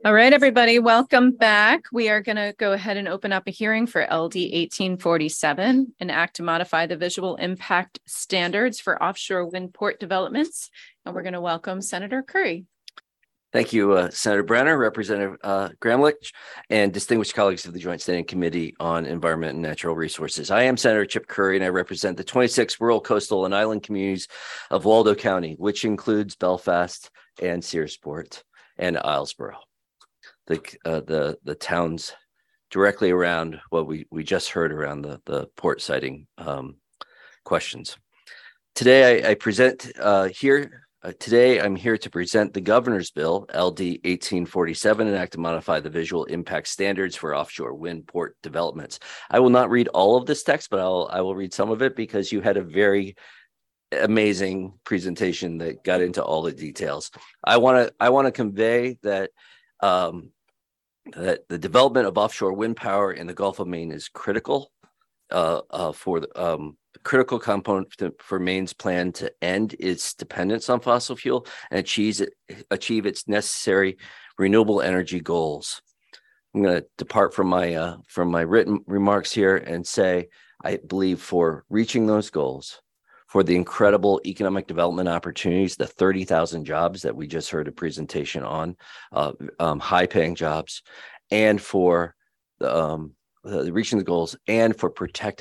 All right, everybody, welcome back. We are going to go ahead and open up a hearing for LD 1847, an act to modify the visual impact standards for offshore wind port developments. And we're going to welcome Senator Curry. Thank you, Senator Brenner, Representative Gramlich, and distinguished colleagues of the Joint Standing Committee on Environment and Natural Resources. I am Senator Chip Curry, and I represent the 26 rural, coastal, and island communities of Waldo County, which includes Belfast and Searsport and Islesboro. The towns directly around what we just heard around the port siting questions. Today I present here. Today I'm here to present the Governor's Bill, LD 1847, an act to modify the visual impact standards for offshore wind port developments. I will not read all of this text, but I will read some of it because you had a very amazing presentation that got into all the details. I want to convey that that the development of offshore wind power in the Gulf of Maine is critical for the critical component for Maine's plan to end its dependence on fossil fuel and achieve its necessary renewable energy goals. I'm going to depart from my written remarks here and say I believe for reaching those goals, for the incredible economic development opportunities, the 30,000 jobs that we just heard a presentation on, high-paying jobs, and for reaching the goals, and for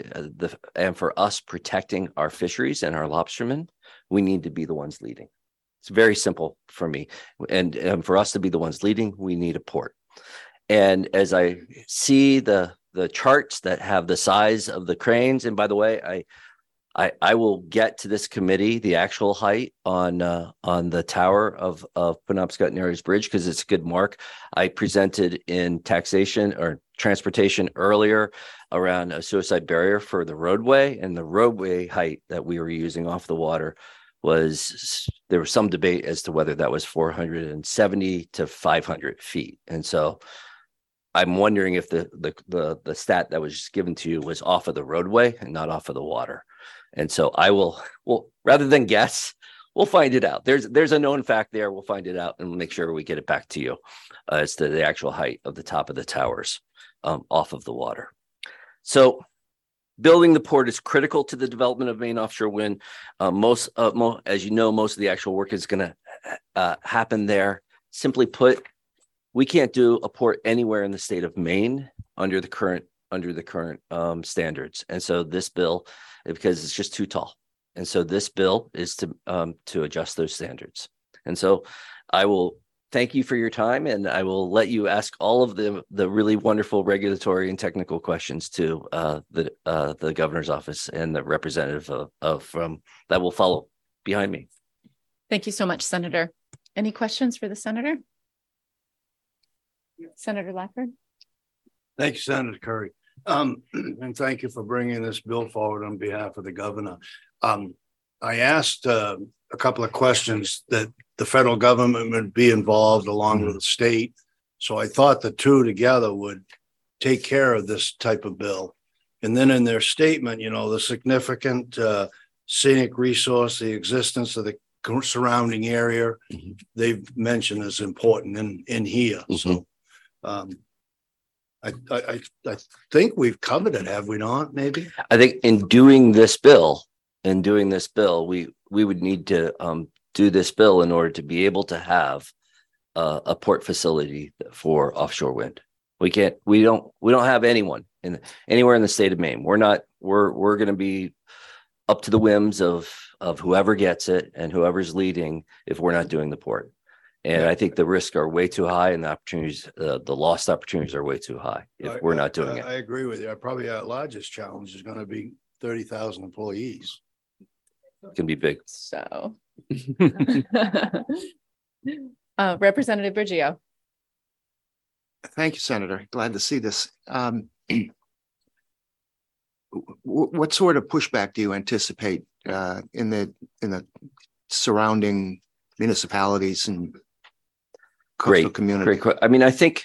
for us protecting our fisheries and our lobstermen, we need to be the ones leading. It's very simple for me, and for us to be the ones leading, we need a port. And as I see the charts that have the size of the cranes, and by the way, I will get to this committee the actual height on the tower of Penobscot Narrows Bridge because it's a good mark. I presented in taxation or transportation earlier around a suicide barrier for the roadway, and the roadway height that we were using off the water there was some debate as to whether that was 470 to 500 feet. And so I'm wondering if the stat that was just given to you was off of the roadway and not off of the water. And so rather than guess, we'll find it out. There's a known fact there. We'll find it out and make sure we get it back to you as to the actual height of the top of the towers off of the water. So building the port is critical to the development of Maine offshore wind. As you know, most of the actual work is going to happen there. Simply put, we can't do a port anywhere in the state of Maine under the current standards. And so this bill, because it's just too tall. And so this bill is to adjust those standards. And so I will thank you for your time, and I will let you ask all of the really wonderful regulatory and technical questions to the governor's office and the representative that will follow behind me. Thank you so much, Senator. Any questions for the senator? Senator Lackford. Thank you, Senator Curry. And thank you for bringing this bill forward on behalf of the governor. I asked a couple of questions that the federal government would be involved along with the state. So I thought the two together would take care of this type of bill. And then in their statement, the significant scenic resource, the existence of the surrounding area, they've mentioned is important in here. So I think we've covered it, have we not? Maybe. I think in doing this bill, we would need to do this bill in order to be able to have a port facility for offshore wind. We don't have anyone anywhere in the state of Maine. We're going to be up to the whims of whoever gets it and whoever's leading if we're not doing the port. And I think the risks are way too high, and the opportunities, the lost opportunities, are way too high if we're not doing it. I agree with you. Probably our largest challenge is going to be 30,000 employees. It can be big. So, Representative Bergio. Thank you, Senator. Glad to see this. What sort of pushback do you anticipate in the surrounding municipalities and coastal community? Great. I mean, I think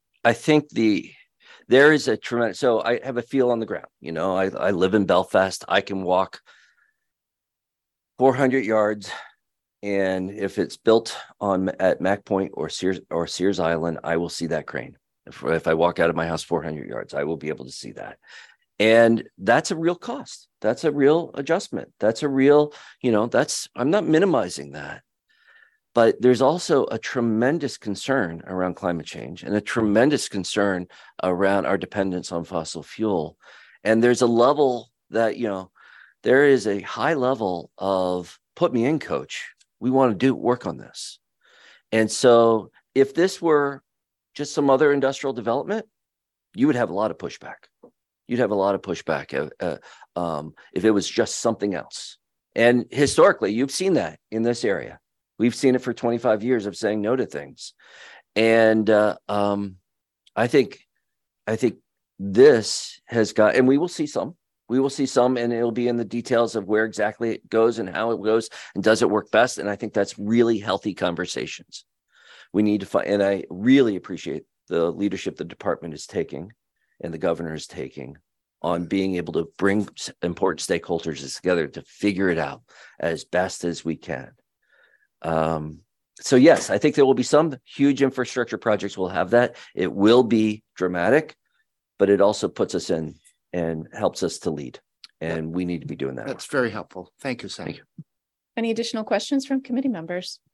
there is a tremendous. So I have a feel on the ground. I live in Belfast. I can walk 400 yards And if it's built at Mack Point or Sears Island, I will see that crane. If I walk out of my house 400 yards, I will be able to see that. And that's a real cost. That's a real adjustment. That's a real, I'm not minimizing that. But there's also a tremendous concern around climate change and a tremendous concern around our dependence on fossil fuel. And there's a level that, there is a high level of put me in, coach. We want to work on this. And so if this were just some other industrial development, you would have a lot of pushback. You'd have a lot of pushback if it was just something else. And historically, you've seen that in this area. We've seen it for 25 years of saying no to things. And I think this has got, and we will see some, and it'll be in the details of where exactly it goes and how it goes and does it work best. And I think that's really healthy conversations. We need to find, and I really appreciate the leadership the department is taking and the governor is taking on being able to bring important stakeholders together to figure it out as best as we can. So yes, I think there will be some huge infrastructure projects will have that. It will be dramatic, but it also puts us in and helps us to lead. And we need to be doing that. That's very helpful. Thank you, Senator. Any additional questions from committee members?